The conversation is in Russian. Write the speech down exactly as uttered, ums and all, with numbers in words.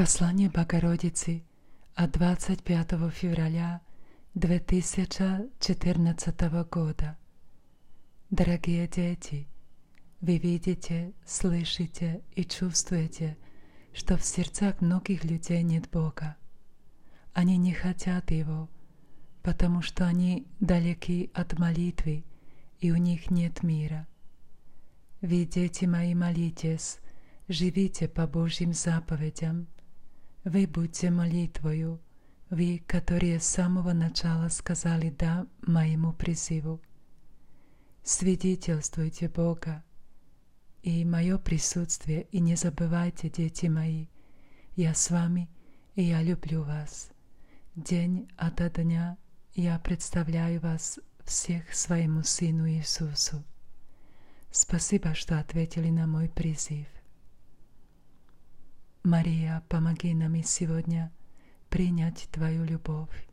Послание Богородицы от двадцать пятого февраля две тысячи четырнадцатого года. Дорогие дети, вы видите, слышите и чувствуете, что в сердцах многих людей нет Бога. Они не хотят Его, потому что они далеки от молитвы, и у них нет мира. Вы, дети мои, молитесь, живите по Божьим заповедям. Вы будьте молитвою, вы, которые с самого начала сказали «да» моему призыву. Свидетельствуйте Бога и мое присутствие, и не забывайте, дети мои, я с вами, и я люблю вас. День ото дня я представляю вас всех своему Сыну Иисусу. Спасибо, что ответили на мой призыв. Мария, помоги нам и сегодня принять Твою любовь.